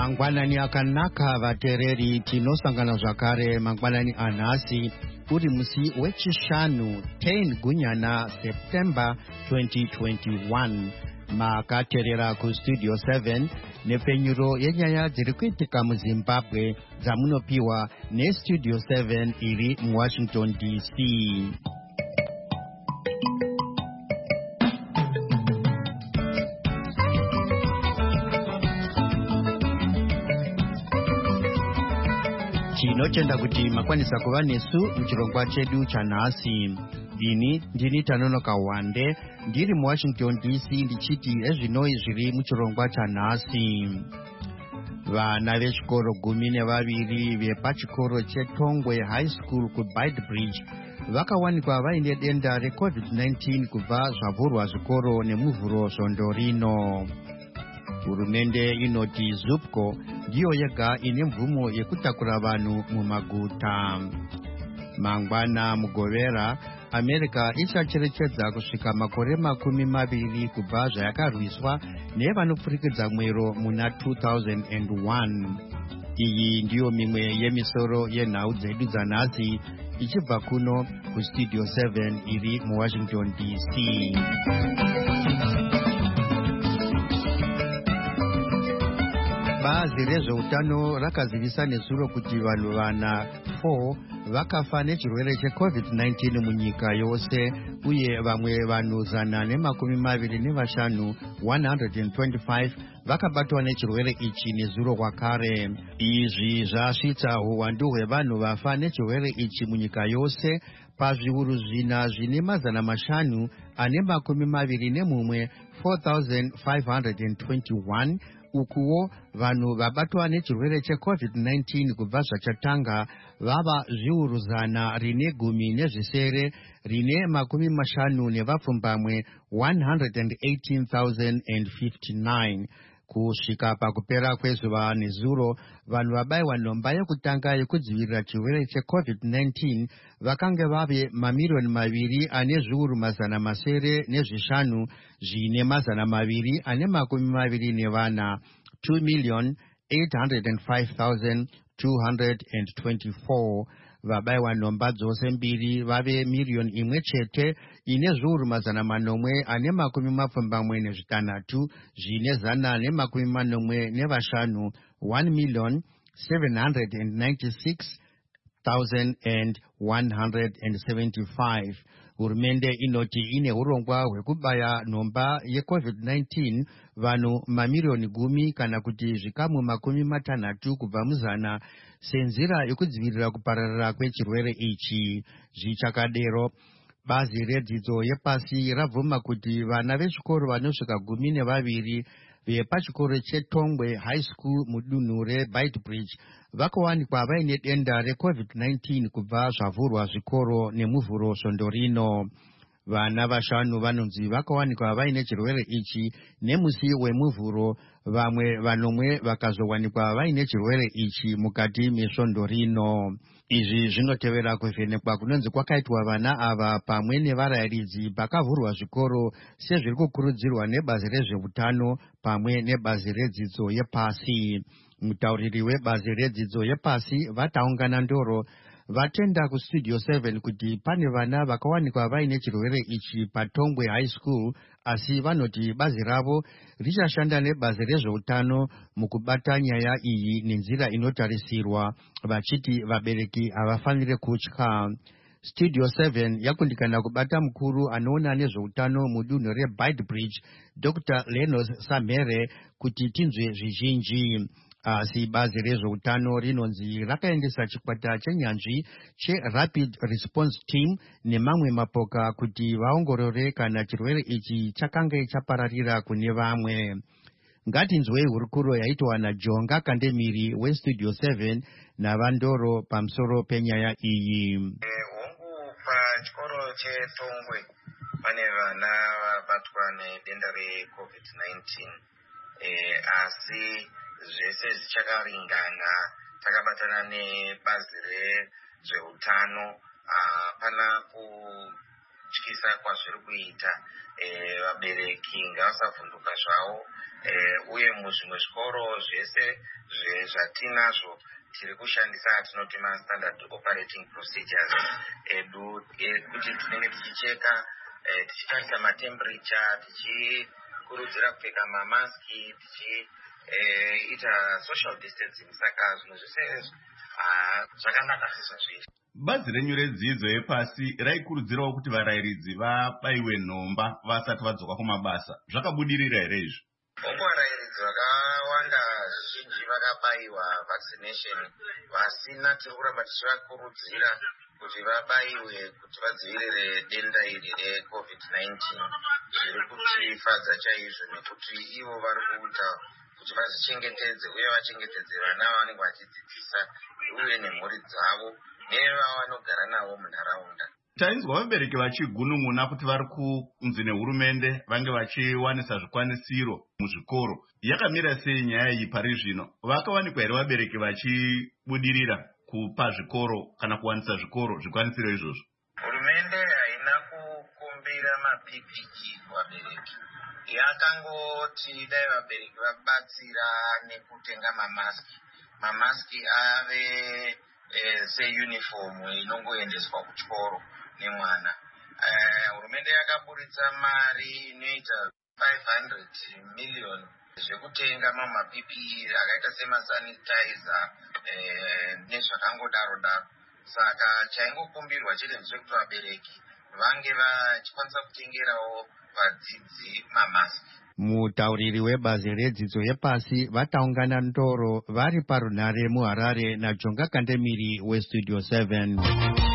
Mangwanani akanaka vatereri tinosangana zvakare mangwanani anhasi uri musi wechishanu 10 gunyana September 2021 makaterera kustudio 7 nepfenyuro yenyaya dziri kuitika muZimbabwe dzamunopiwa nestudio 7 iri muWashington DC. Tinotenda kuti makwanisa kuva nesu muchirongwa chedu chanhasi. Ndini Tanonoka Wande ndiri muWashington DC ndichiti ezvinoi zviri muchirongwa chanhasi. Vana vechikoro 12 vepachikoro cheTongwe High School kuBeitbridge vakawanikwa vaine denda reCovid-19 kubva zvavhurwa zvikoro nemuvhuro svondo rino. Hurumende inoti ZUPCO ndiyo yega ine mvumo yekutakura vanhu mumaguta. Mangwana mugovera America ichacherechedza kusvika makore 20 kubva zvayakarwiswa nevanopfurikidza mwero muna 2001. Iyi ndiyo mimwe yemisoro yenhau dzedu dzanhasi ichibva kuno kustudio 7 iri muWashington DC. Bazi rezveutano rakazivisa nezuro kuti vanhu vana 4 vakafa nechirwere cheCovid-19 munyika yose uye vamwe vanhu 125 125 vakabatwa nechirwere ichi nezuro kwakare. Izvi zvasvitsa uwandu hwevanhu vafa nechirwere ichi munyika yose pazviuru zvina zvine 521 4,521 ukuwo vanhu vabatwa nechirwere cheCovid-19 kubva zvachatanga vava zviuru 110 rine 50 nevapfumbamwe 118,059. Kusvika pakupera kwezuva nezuro vanhu vabayiwa nhomba yekutanga yekudzivirira chirwere cheCovid-19 vakange vave 2,205,000 zvine 224 2,805,224. vabayiwa nhomba dzose mbiri vave 1,000,000 ine zviuru 476 zvine 145 1,796,175. Hurumende inoti ine urongwa hwekubaya nhomba yeCovid-19 vanhu 10,000,000 kana kuti zvikamu 60 kubva muzana senzira yekudzivirira kupararira kwechirwere ichi. Zvichakadero, bazi redzidzo yepasi rabvuma kuti vana vechikoro vanosvika 12 vepachikoro cheTongwe High School mudunhu reBeitbridge vakawanikwa vaine denda reCovid-19 kubva zvavhurwa zvikoro nemuvhuro svondo rino. Vana 5 vanonzi vakawanikwa vaine chirwere ichi nemusi wemuvhuro, vamwe 9 vakazowanikwa vaine chirwere ichi mukati mesvondo rino. Izvi zvinotevera kuvhenekwa kunonzi kwakaitwa vana ava pamwe nevarayiridzi pakavhurwa zvikoro sezviri kukurudzirwa nebazi rezveutano pamwe nebazi redzidzo yepasi. Mutauriri webazi redzidzo yepasi Vataungana Ndoro vatenda kustudio 7 kuti pane vana vakawanikwa vaine chirwere ichi paTongwe High School, asi vanoti bazi ravo richashanda nebazi rezveutano mukubata nyaya iyi nenzira inotarisirwa, vachiti vabereki havafanire kutya. Studio 7 yakundikana kubata mukuru anoona nezveutano mudunhu reBeitbridge Dr. Lenos Samhere kuti tinzwe zvizhinji. Asi bazi rezveutano rinonzi rakaendesa chikwata chenyanzvi cheRapid Response Team nemamwe mapoka kuti vaongorore kana chirwere ichi chakange chapararira kune vamwe. Ngatinzwei hurukuro yaitwa naJonga Kandemiri westudio 7 naVandoro pamusoro penyaya iyi. Hongu pachikoro cheTongwe pane vana vabatwa nedenda reCovid-19 asi zvese zvichakaringana takabatana nebazi rezveutano hapana kutyisa kwazviri kuita vabereki ngavasavhunduka zvavo uye muzvimwe zvikoro zvese zvatinazvo tiri kushandisa atinoti ma-standard operating procedures edu kuti tinenge tichicheka tichitarisa matemperature tichikurudzira kupfeka mamaski tichiita social distancing. Saka zvinhu zvese zvakanaka sezvazviri. Bazi renyu redzidzo yepasi raikurudzirawo kuti varayiridzi vabayiwe nhomba vasati vadzoka kumabasa. Zvakabudirira here izvi? Hongu varayiridzi vakawanda zvizhinji vakabayiwa vaccination, vasina tiri kuramba tichivakurudzira kuti vabayiwe kuti vadzivirire denda iri reCovid-19. Zviri kutifadza chaizvo nekuti ivo vari kuita kuti vazvichengetedze uye vachengetedze vana vanenge vachidzidzisa uye nemhuri dzavo nevavanogara navo munharaunda. Tainzwa vabereki vachigunun'una kuti vari kunzi nehurumende vange vachiwanisa zvikwanisiro muzvikoro. Yakamira sei nyaya iyi pari zvino? Vakawanikwa here vabereki vachibudirira kupa zvikoro kana kuwanisa zvikoro zvikwanisiro izvozvo? Hurumende haina kukumbira ma-PPE kuvabereki. Yakangoti dai vabereki vabatsira nekutenga mamaski ave seuniform inongoendeswa kuchikoro nemwana. Hurumende yakaburitsa mari inoita 500 million zvekutenga mama-PPE akaita semasanitizer nezvakangodaro daro. Saka chaingokumbirwa chete ndechekuti vabereki vange vachikwanisa kutengerawo vadzidzi mamaski. Mutauriri webazi redzidzo yepasi vataungana ndoro vari parunhare muHarare naJonga Kandemiri weStudio 7.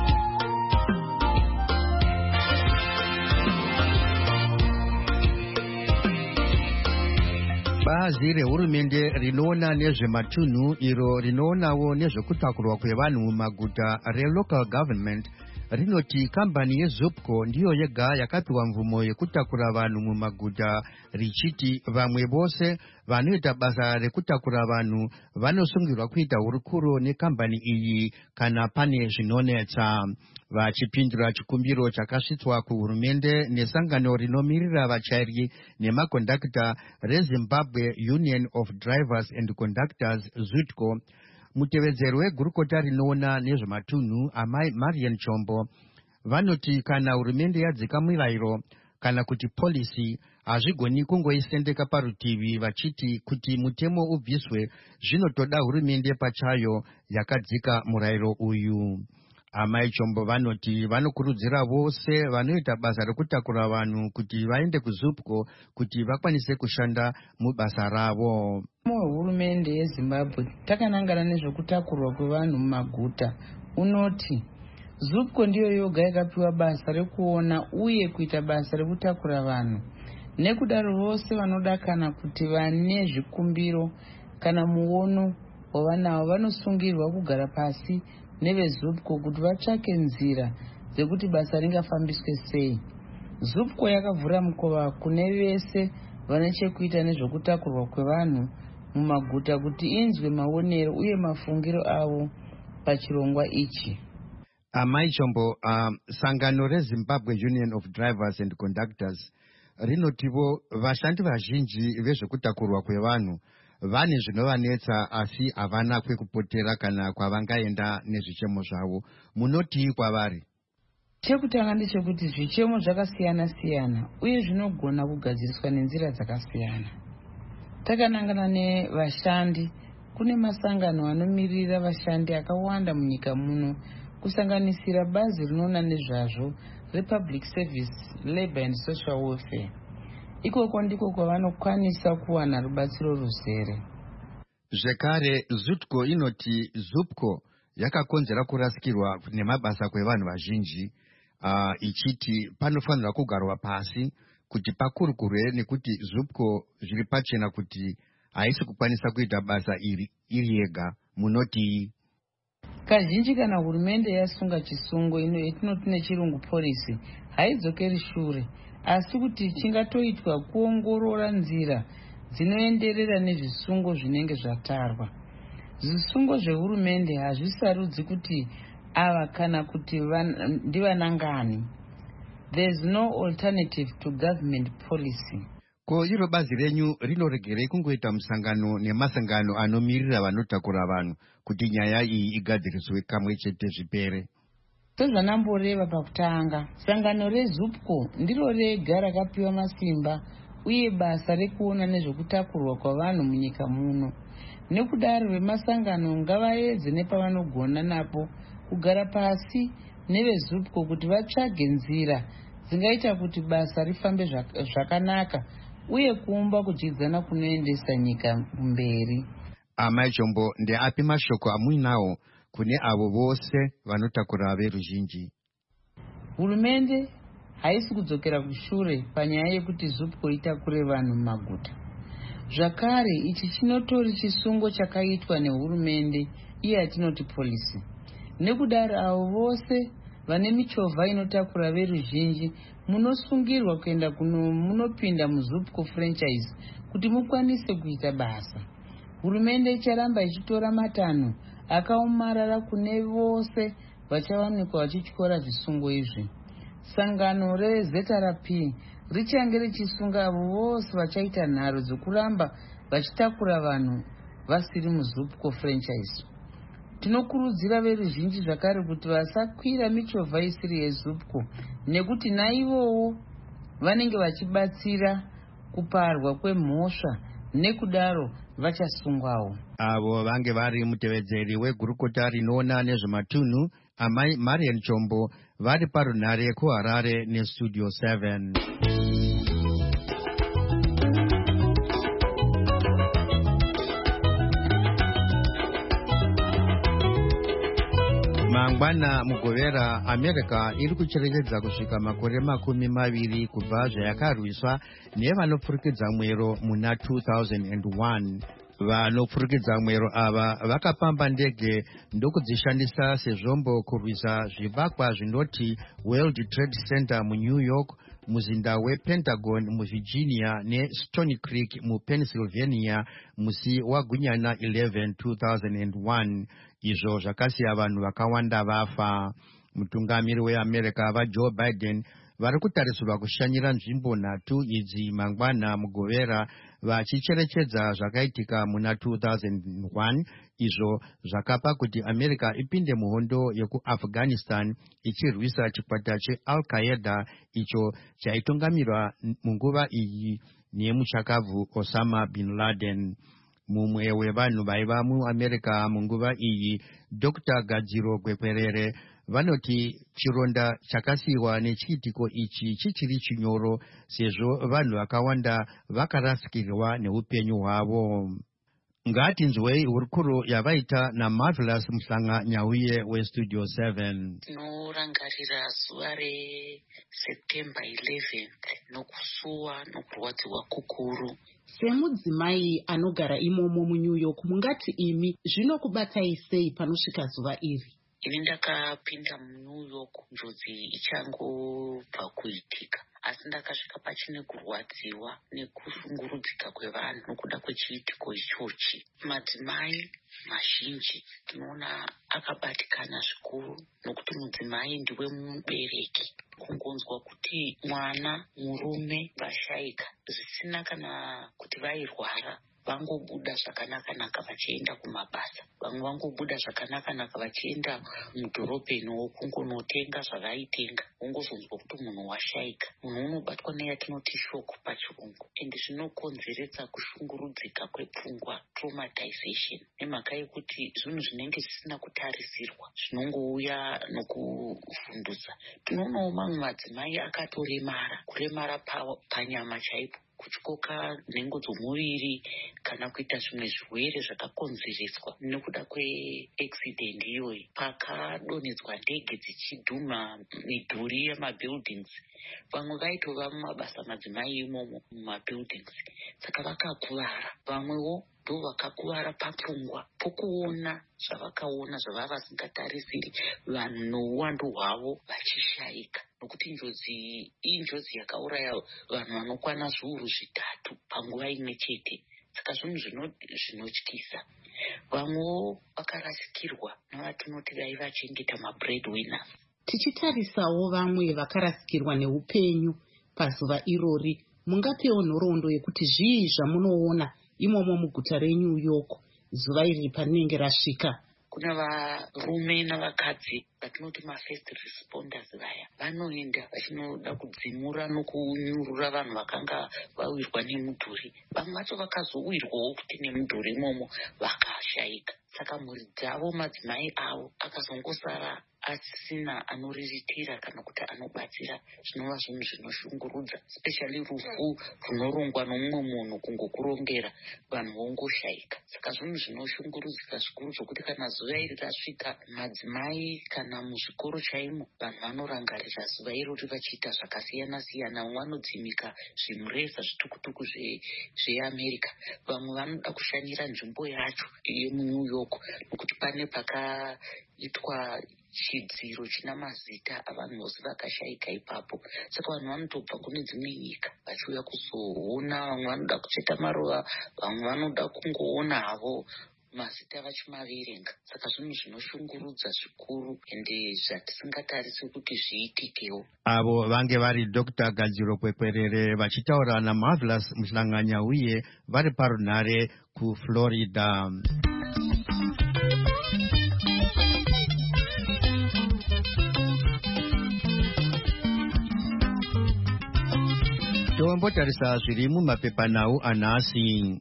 Bazi rehurumende rinoona nezvematunhu iro rinoonawo nezvekutakurwa kwevanhu mumaguta relocal government rinoti kambani yeZupco ndiyo yega yakapiwa mvumo yekutakura vanhu mumaguta, richiti vamwe vose vanoita basa rekutakura vanhu vanosungirwa kuita hurukuro nekambani iyi kana pane zvinonetsa. Vachipindura chikumbiro chakasvitswa kuhurumende nesangano rinomirira vachairi nemakondakta reZimbabwe Union of Drivers and Conductors ZUTCO, mutevedzeri wegurukota rinoona nezvematunhu amai Marian Chombo vanoti kana hurumende yadzika murayiro kana kuti polisi hazvigoni kungoisendeka parutivi vachiti kuti mutemo ubviswe, zvinotoda hurumende pachayo yakadzika murayiro uyu. Amai Chombo vanoti vanokurudzira vose vanoita basa rekutakura vanhu kuti vaende kuZupco kuti vakwanise kushanda mubasa ravo. Hurumende yeZimbabwe takanangana nezvekutakurwa kwevanhu mumaguta unoti ZUPCO ndiyo yoga yakapiwa basa rekuona uye kuita basa rekutakura vanhu. Nekudaro vose vanoda kana kuti vane zvikumbiro kana muono wavanawo vanosungirwa kugara pasi neveZUPCO kuti vatsvake nzira dzekuti basa ringafambiswe sei. ZUPCO yakavhura mukova kune vese vane chekuita nezvekutakurwa kwevanhu mumaguta kuti inzwe maonero uye mafungiro avo pachirongwa ichi. Amai Chombo, sangano reZimbabwe Union of Drivers and Conductors rinotivo vashandi vazhinji vezvekutakurwa kwevanhu vane zvinovanetsa asi havana kwekupotera kana kwavangaenda nezvichemo zvavo. Munoti kwavari? Chekutanga ndechekuti zvichemo zvakasiyana siyana uye zvinogona kugadziriswa nenzira dzakasiyana. Takanangana nevashandi, kune masangano anomirira vashandi akawanda munyika muno, kusanganisira bazi rinoona nezvazvo Republic Service Labour and Social Welfare. Ikoko ndiko kwavanokwanisa kuwana rubatsiro ruzere. Zvekare ZUTCO inoti ZUPCO yakakonzera kurasikirwa nemabasa kwevanhu vazhinji, ichiti panofanirwa kugarwa pasi kuti pakurukurwe nekuti ZUPCO zviri pachena kuti haisi kukwanisa kuita basa iri yega. Munoti kazhinji kana hurumende yasunga chisungo yatinoti nechirungu polisi haidzokeri shure, asi kuti chingatoitwa kuongorora nzira dzinoenderera nezvisungo zvinenge zvatarwa. Zvisungo zvehurumende hazvisarudzi kuti ava kana kuti ndivanangani. There's no alternative to government policy. Ko iro bazi renyu rinoregerei kungoita musangano nemasangano anomirira vanotakura vanhu kuti nyaya iyi igadziriswe kamwe chete zvipere? Sezvanamboreva pakutanga, sangano reZUPCO ndiro rega rakapiwa masimba uye basa rekuona nezvekutakurwa kwavanhu munyika muno. Nekudaro vemasangano ngavaedze nepavanogona napo kugara pasi neveZUPCO kuti vatsvage nzira dzingaita kuti basa rifambe zvakanaka uye kuumba kudyidzana kunoendesa nyika kumberi. Amai Chombo, ndeapi mashoko amuinawo kune avo vose vanotakura veruzhinji? Hurumende haisi kudzokera kushure panyaya yekuti ZUPCO itakure vanhu mumaguta. Zvakare, ichi chinotori chisungo chakaitwa nehurumende iye yatinoti polisi. Nekudaro avo vose vane michovha inotakura veruzhinji munosungirwa kuenda munopinda muZUPCO franchise kuti mukwanise kuita basa. Hurumende icharamba ichitora matanho akaomarara kune vose vachawanikwa vachityora zvisungo izvi. Sangano reZRP richange richisunga avo vose vachaita nharo dzokuramba vachitakura vanhu vasiri muZUPCO franchise. Tinokurudzira veruzhinji zvakare kuti vasakwira michovha isiri yeZUPCO nekuti naivowo vanenge vachibatsira kuparwa kwemhosva, nekudaro vachasungwawo. Avo vange vari mutevedzeri wegurukota rinoona nezvematunhu amai Marian Chombo vari parunhare kuHarare neStudio 7. Mangwana mugovera, America iri kucherechedza kusvika makore 20 kubva zvayakarwiswa nevanopfurikidza mwero muna 2001. Vanopfurikidza mwero ava vakapamba ndege ndokudzishandisa sezvombo kurwisa zvivakwa zvinoti World Trade Center muNew York, muzinda wePentagon muVirginia neStony Creek muPennsylvania musi waGunyana 11, 2001. Izvo zvakasiya vanhu vakawanda vafa. Mutungamiri weAmerica vaJoe Biden vari kutarisirwa kushanyira nzvimbo 3 idzi mangwana mugovera vachicherechedza zvakaitika muna 2001, izvo zvakapa kuti America ipinde muhondo yekuAfghanistan ichirwisa chikwata cheAl-Qaeda icho chaitungamirwa munguva iyi nemuchakavhu Osama bin Laden. Mumwe wevanhu vaiva muAmerica munguva iyi, Dr. Gadziro Gwekwerere, vanoti chironda chakasiyiwa nechiitiko ichi chichiri chinyoro sezvo vanhu vakawanda vakarasikirwa neupenyu hwavo. Ngatinzwei hurukuro yavaita naMarvelous Muhlanga Nyauye weStudio 7. Tinorangarira zuva reSeptember 11 nokusuwa nokurwadziwa kukuru. Semudzimai anogara imomo muNew York, mungati imi zvinokubatai sei panosvika zuva iri? Ini ndakapinda muNew York njodzi ichangobva kuitika, asi ndakasvika pachine kurwadziwa nekushungurudzika kwevanhu nokuda kwechiitiko ichochi. Madzimai mazhinji tinoona akabatikana zvikuru, nokuti mudzimai ndiwe mubereki. Kungonzwa kuti mwana murume vashayika zvisina kana kuti vairwara, vangobuda zvakanaka vachienda kumabasa, vamwe vangobuda zvakanaka vachienda mudhorobheni wokungonotenga zvavaitenga, wongozonzwa kuti munhu washayika. Munhu unobatwa neyatinoti shoko pachirungu, ende zvinokonzeredza kushungurudzika kwepfungwa, traumatization, nemhaka yekuti zvinhu zvinenge zvisina kutarisirwa zvinongouya nokuvhundutsa. Tinoonawo mamwe madzimai akatoremara, kuremara panyama chaipo, kutyoka nhengo dzomuviri kana kuita zvimwe zvirwere zvakakonzereswa nekuda kweaccident iyoyi. Pakadonhedzwa ndege dzichidhuma midhuri yemabuildings, vamwe vaitova mumabasa madzimai imomo mumabuildings, saka vakakuvara. Vamwewo ndo vakakuvara papfungwa pokuona zvavakaona zvavava vasingatarisiri, vanhu nouwandu hwavo vachishayika, nokuti njodzi iyi njodzi yakauraya vanhu vanokwana zviuru 3 panguva imwe chete. Saka zvinhu zvinotyisa. Vamwewo vakarasikirwa navatinoti vaivachengeta mabreadwinners. Tichitarisawo vamwe vakarasikirwa neupenyu pazuva irori, mungapewo nhoroondo yekuti zvii zvamunoona imomo muguta reNew York zuva iri parinenge rasvika? Kuna varume navakadzi vatinoti mafirst responders vaya vanoenda vachinoda kudzimura nokunyurura vanhu vakanga vawirwa nemudhuri. Vamwe vacho vakazowirwawo kuti nemudhuri imomo vakashayika. Saka mhuri dzavo, madzimai avo akazongosara asina anoriritira kana kuti anobatsira. Zvinova zvinhu zvinoshungurudza, especially rufu runorongwa nomumwe munhu kungokurongera vanhu vongoshayika. Saka zvinhu zvinoshungurudzika zvikuru zvokuti kana zuva iri rasvika, madzimai kana muzvikoro chaimo vanhu vanorangarira zuva irori vachiita zvakasiyana siyana. Vamwe vanodzimika zvimureza zvitukutuku zveAmerica, vamwe vanoda kushanyira nzvimbo yacho yemuNew York nokuti pane pakaitwa chidziro china mazita avanhu vose vakashayika ipapo. Saka vanhu vanotobva kune dzimwe nyika vachiuya kuzoona. Vamwe vanoda kucheka maruva, vamwe vanoda kungoona havo mazita vachimaverenga. Saka zvinhu zvinoshungurudza zvikuru ende zvatisingatarisi kuti zviitikewo. Avo vange vari Dr. Gadziro Kwekwerere vachitaura naMarvelous Muhlanganya uye vari parunhare kuFlorida. Tombotarisa zviri mumapepanhau anhasi.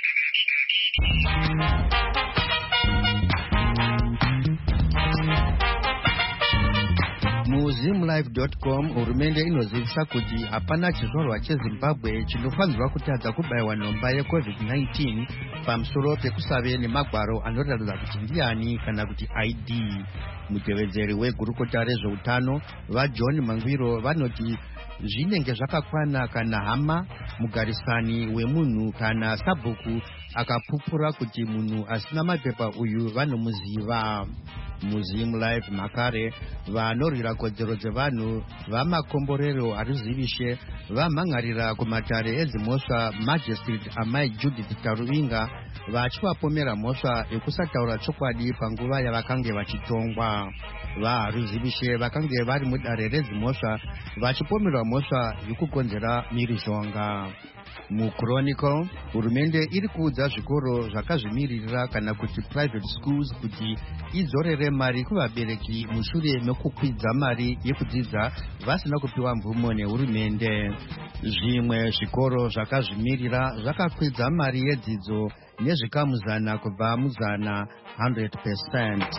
MuZimLife.com hurumende inozivisa kuti hapana chizvarwa cheZimbabwe chinofanirwa kutadza kubayiwa nhomba yeCovid-19 pamusoro pekusave nemagwaro anoratidza kuti ndiani kana kuti ID. Mutevedzeri wegurukota rezveutano vaJohn Mangwiro vanoti zvinenge zvakakwana kana hama, mugarisani wemunhu kana sabhuku akapupura kuti munhu asina mapepa uyu vanomuziva. MuZimLife makare vanorwira kodzero dzevanhu vamakomborero arizivishe vamhangarira kumatare edzimhosva Magistrate amai Judith Taruvinga vachivapomera mhosva yekusataura chokwadi panguva yavakange vachitongwa. VaHaruzivishe vakange vari mudare redzimhosva vachipomerwa mhosva yekukonzera mhirizhonga. MuChronicle hurumende iri kuudza zvikoro zvakazvimiririra kana kuti private schools kuti idzorere mari kuvabereki mushure mekukwidza mari yekudzidza vasina kupiwa mvumo nehurumende. Zvimwe zvikoro zvakazvimirira zvakakwidza mari yedzidzo nezvikamu 100 kubva mu100 100%.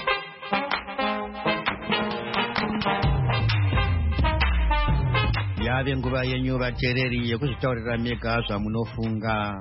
Yave nguva yenyu vateereri yekuzvitaurira mega zvamunofunga.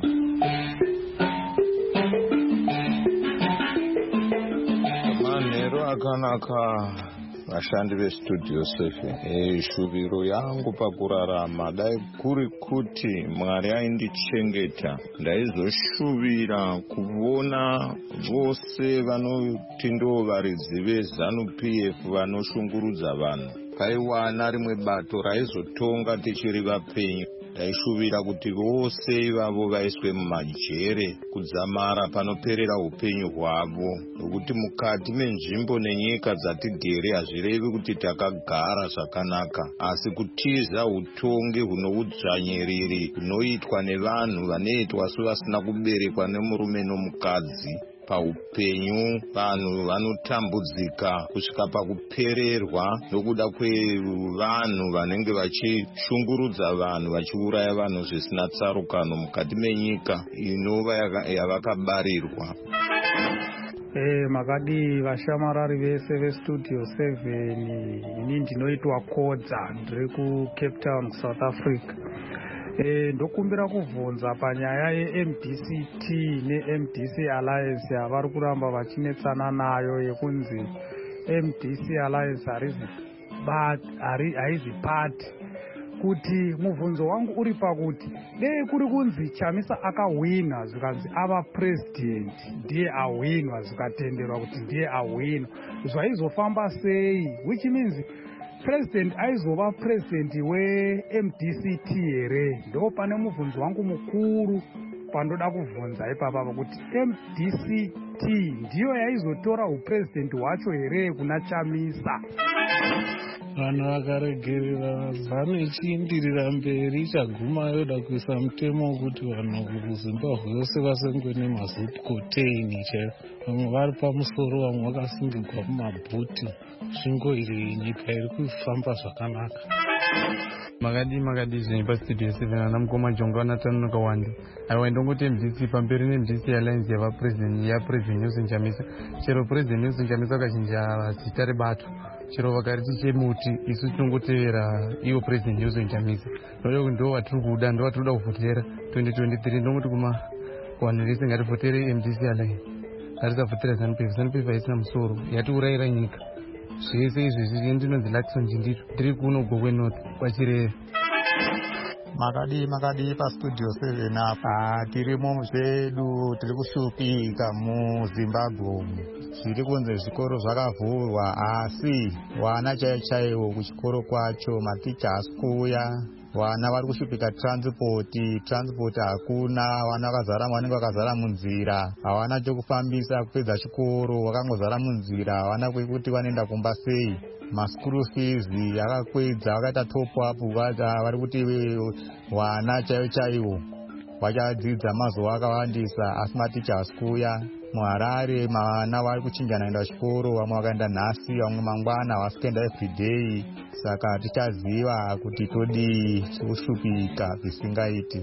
Manheru akanaka vashandi vestudio 7. Shuviro yangu pakurarama dai kuri kuti Mwari aindichengeta, ndaizoshuvira kuona vose vanoti ndo varidzi veZanu-PF vanoshungurudza vanhu. Paiwana rimwe bato raizotonga tichiri vapenyu. Ndaishuvira kuti vose ivavo vaiswe mumajere kudzamara panoperera upenyu hwavo, nokuti mukati menzvimbo nenyika dzatigere hazvirevi kuti takagara zvakanaka, asi kutiza utongi hunoudzvanyiriri hunoitwa nevanhu vanoitwa sevasina kuberekwa nemurume nomukadzi. Paupenyu vanhu vanotambudzika kusvika pakupererwa nokuda kwevanhu vanenge vachishungurudza vanhu vachiuraya vanhu zvisina tsarukano mukati menyika inova yavakabarirwa. Makadi vashamarari vese vestudio 7. Ini ndinoitwa Kodza, ndiri kuCape Town, South Africa. Ndokumbira kubvunza panyaya yeMDCT neMDC Alliance yavari kuramba vachinetsana nayo yekunzi MDC Alliance haizi pati, kuti mubvunzo wangu uri pakuti dei kuri kunzi Chamisa akahwina zvikanzi ava president ndiye ahwinwa, zvikatenderwa kuti ndiye ahwinwa, zvaizofamba sei? Which means president aizova president weMDCT here? Ndo pane mubvunzo wangu mukuru pandoda kubvunza ipapa kuti MDCT ndiyo yaizotora upresident hwacho here kuna Chamisa? vanhu vakaregerera zano ichiindirira mberi ichaguma yoda kuisa mutemo wekuti vanhu kuzimbabwe vose vasengwe nemazipkoteini chaivo. Vamwe vari pamusoro, vamwe vakasungirwa mumabhuti. Svingo iri nyika iri kufamba zvakanaka. makadi zvinhu pastudio 7 ana mukoma jonga vanatanuka wande aiwa ndongoti MDC pamberi neMDC alliance yavapresident yapresident Nelson Chamisa. Chero president Nelson Chamisa akachinja zita rebato, chero vakariti chemuti, isu tinongotevera iwo president Nelson Chamisa. Ndoyo ndo watiri kuda, ndo watiri kuda kuvhotera 2023. ndongoti kuma vanhu vese ngativhotere MDC alliance, ngatisavhotera ZANU-PF. ZANU-PF haisina musoro, yatiurayira nyika. Zvese izvi ndinonzi Lakson Chindito, tiri kuno Gokwe North kwachirere. Makadi pastudio 7 apa tirimo zvedu tiri kushupika muZimbabwe. Zviri kunze zvikoro zvakavhurwa asi vana chaivo kuchikoro kwacho maticha hasi kuuya. Vana vari kushupika transport hakuna, vana vanenge vakazara munzira, havana chokufambisa kupedza chikoro, vakangozara munzira, havana kwekuti vanoenda kumba sei. Maskuru fees yakakwedza, vakaita top up, vari kuti vana chaivo vachadzidza mazuva akawandisa asi maticha hasi kuuya. muHarare vana vari kuchinjana kuenda chikoro, vamwe vakaenda nhasi, vamwe mangwana, havasi kuenda everyday. Saka tichaziva kuti todii, tikushupika zvisingaiti.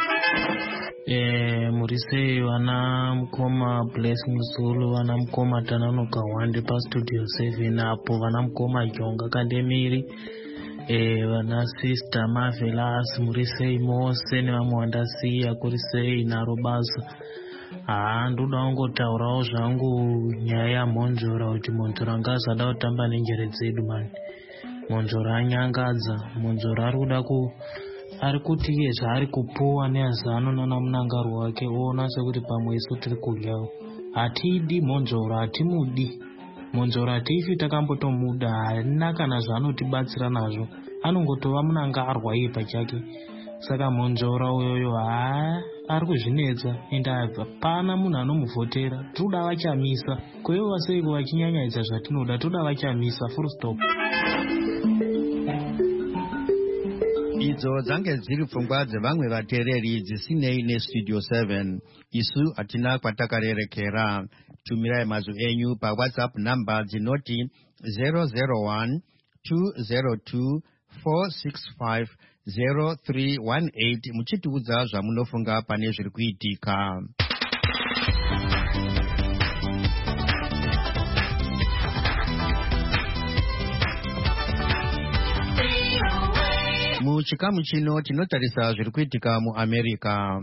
Murise vana mukoma Blessing Zulu, vana mukoma Tananuka Wande pastudio 7 apo, vana mukoma Jonga Kandemiri, vana sister Marvelous, murise mose nevamwe vandasiya kurisei narobasa. Ndoda kungotaurawo zvangu nyaya yaMonjora, kuti Monjora ngazada kutamba nenjere dzedu mani. Monjora anyangadza, Monjora ari kuti iye zvaari kupuwa neazano nanamunangaro wake oona sekuti pamwe isu tiri kudyawo. Hatidi Monjora, hatimudi Monjora, hatifi takambotomuda, harina kana zvaanotibatsira nazvo, anongotova munangarwa iye pachake. Saka Monjora uyoyo ari kuzvinetsa, ende hapana munhu anomuvhotera. Toda vachamisa, kwevo vaseiko vachinyanyaidza zvatinoda, toda vachamisa, full stop. Idzo dzange dziri pfungwa dzevamwe vateereri dzisinei nestudio 7. Isu hatina kwatakarerekera. Tumirai mazwi enyu paWhatsApp namba dzinoti 001 202 465 0318 muchitiudza zvamunofunga pane zviri kuitika. Muchikamu chino tinotarisa zviri kuitika muAmerica.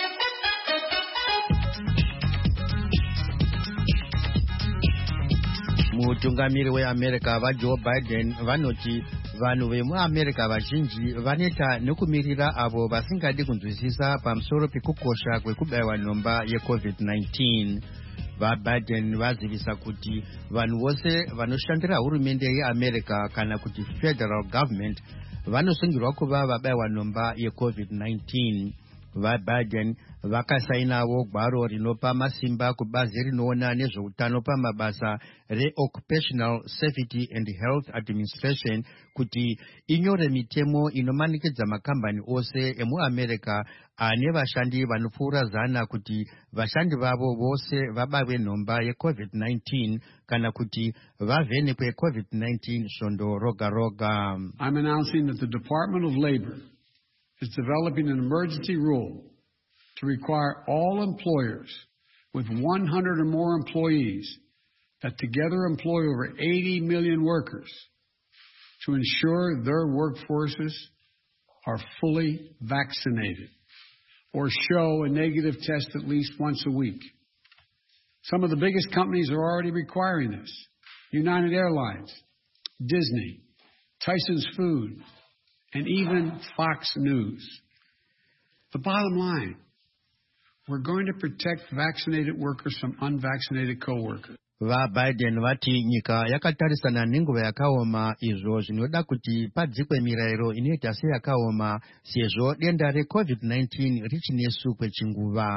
Mutungamiri weAmerica vaJoe Biden vanoti vanhu vemuAmerica vazhinji vaneta nekumirira avo vasingadi kunzwisisa pamusoro pekukosha kwekubayiwa nhomba yeCovid-19. VaBiden vazivisa kuti vanhu vose vanoshandira hurumende yeAmerica kana kuti federal government vanosungirwa kuva vabayiwa nhomba yeCovid-19. VaBiden vakasainawo gwaro rinopa masimba kubazi rinoona nezveutano pamabasa reOccupational Safety and Health Administration kuti inyore mitemo inomanikidza makambani ose emuAmerica ane vashandi vanopfuura 100 kuti vashandi vavo vose vabayiwe nhomba yeCovid-19 kana kuti vavhenekwe COVID-19 svondo roga roga. I'm announcing that the Department of Labor is developing an emergency rule to require all employers with 100 or more employees that together employ over 80 million workers to ensure their workforces are fully vaccinated or show a negative test at least once a week. Some of the biggest companies are already requiring this. United Airlines, Disney, Tyson's Food, and even Fox News. The bottom line, we're going to protect vaccinated workers from unvaccinated co-workers. VaBiden vati nyika yakatarisana nenguva yakaoma, izvo zvinoda kuti padzikwe mirayiro inoita seyakaoma sezvo denda reCovid-19 richinesu kwechinguva.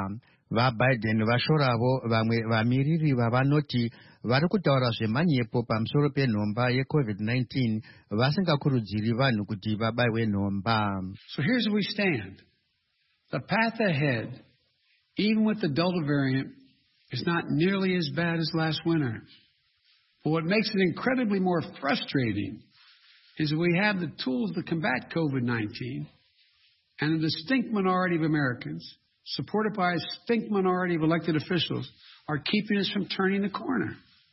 VaBiden vashoravo vamwe vamiriri vavanoti vari kutaura zvemanyepo pamusoro penhomba yeCovid-19 vasingakurudziri vanhu kuti vabaiwe nhomba. So here's where we stand. The path ahead, even with the Delta variant, is not nearly as bad as last winter. But what makes it incredibly more frustrating is that we have the tools to combat COVID-19, and a distinct minority of Americans, supported by a distinct minority of elected officials, are keeping us from turning the corner.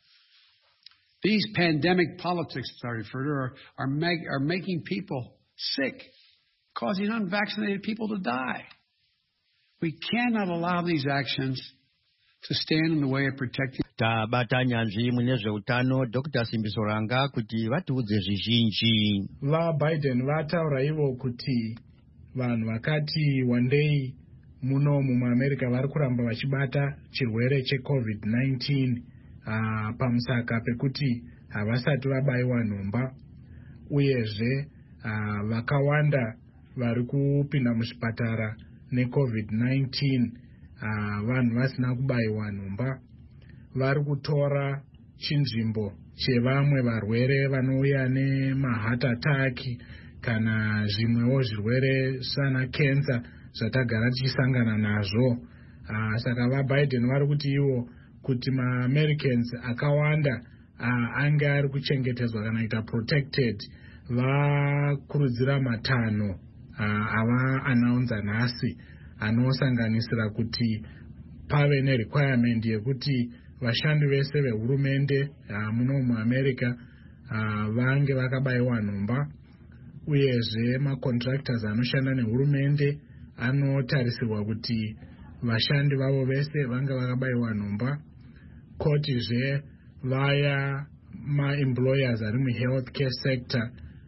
These pandemic politics that I refer to are making people sick, causing unvaccinated people to die. We cannot allow these actions to stand in the way of protecting. Tabata nyanzvi mune zveutano Dr. Simbisoranga kuti vatiudze zvizhinji. VaBiden vataura ivo kuti vanhu vakati wandei muno muAmerica vari kuramba vachibata chirwere cheCovid-19 pamusaka pekuti havasati vabaiwa nhomba, uyezve vakawanda vari kupinda muzvipatara neCovid-19 vanhu vasina kubaiwa nhomba. Vari kutora chinzvimbo chevamwe varwere vanouya nemaheart attack kana zvimwewo zvirwere sana cancer zvatagara tichisangana nazvo. Saka vaBiden vari kuti ivo kuti maAmericans akawanda ange ari kuchengetedzwa kana kuita protected, vakurudzira matanho ava-announce nhasi anosanganisira kuti pave nerequirement yekuti vashandi vese vehurumende muno muAmerica vange vakabayiwa nhomba, uyezve macontractors anoshanda nehurumende anotarisirwa kuti vashandi vavo vese vange vakabayiwa nhomba. Kotizve vaya maemployers ari muhealthcare sector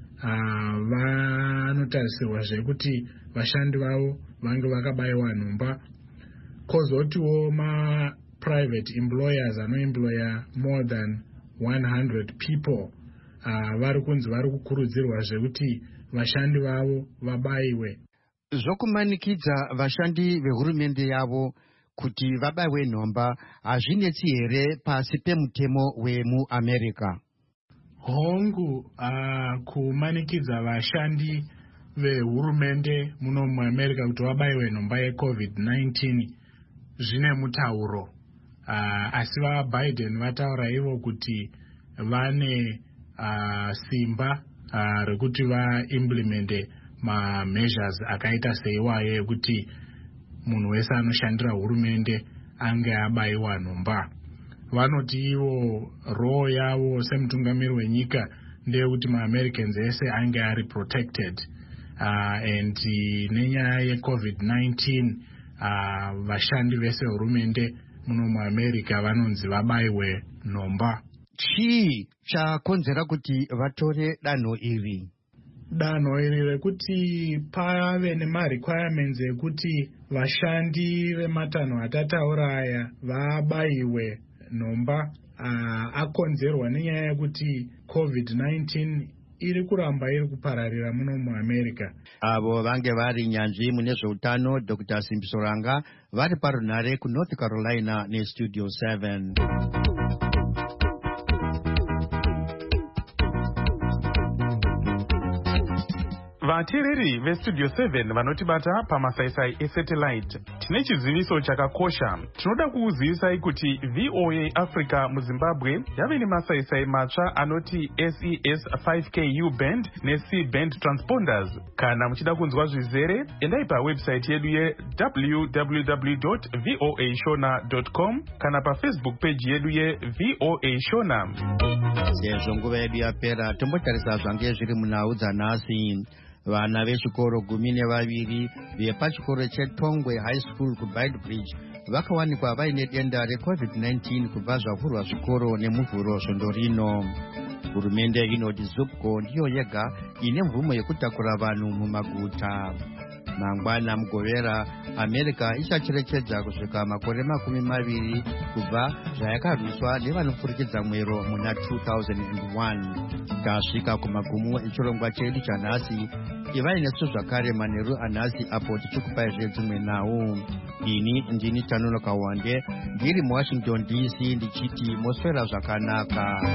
vanotarisirwazve kuti vashandi vavo vange vakabayiwa nhomba. Kozotiwo private employers anoemploya more than 100 people vari kunzi vari kukurudzirwazve kuti vashandi vavo vabayiwe. Zvokumanikidza vashandi vehurumende yavo kuti vabaiwe nhomba hazvinetsi here pasi pemutemo wemuAmerica? Hongu, kumanikidza vashandi vehurumende muno muAmerica kuti vabaiwe nhomba yeCovid-19 zvine mutauro, asi vaBiden vataura ivo kuti vane simba rekuti vaimplemente measures akaita seiwayo ekuti munhu wese anoshandira hurumende ange abayiwa nhomba. Vanoti ivo role yavo semutungamiri wenyika ndeyekuti maAmericans ese ange ari protected, and nenyaya yeCovid-19 vashandi vese hurumende muno muAmerica vanonzi vabayiwe nhomba. Chii chakonzera kuti vatore danho iri? Danho iri rekuti pave nemarequirements ekuti vashandi vematanho atataura aya vabayiwe nhomba akonzerwa nenyaya yekuti COVID-19 iri kuramba iri kupararira muno muAmerica. Avo vange vari nyanzvi mune zveutano Dr. Simbisoranga vari parunhare kuNorth Carolina neStudio 7. Vateereri veStudio 7 vanotibata pamasaisai esatellite, tine chiziviso chakakosha. Tinoda kukuzivisai kuti VOA Africa muZimbabwe yave nemasaisai matsva anoti SES 5K U-band neC-band transponders. Kana muchida kunzwa zvizere, endai pawebsite yedu www.voashona.com kana paFacebook page yedu yeVOA Shona. Sezvo nguva yedu yapera, tombotarisa zvange zviri munhau dzanhasi. Vana vechikoro 12 vepachikoro cheTongwe High School kuBidebridge vakawanikwa vaine denda reCovid-19 kubva zvavhurwa zvikoro nemuvhuro svondo rino. Hurumende inoti Zupco ndiyo yega ine mvumo yekutakura vanhu mumaguta. Mangwana Mugovera America ichacherechedza kusvika makore 20 kubva zvayakarwiswa nevanopfurikidza mwero muna 2001. Tasvika kumagumo echirongwa chedu chanhasi. Ivai nesu zvakare manheru anhasi apo tichikupai zvedzimwe nhau. Ini ndini Tanonoka Wande ndiri muWashington DC ndichiti moswera zvakanaka.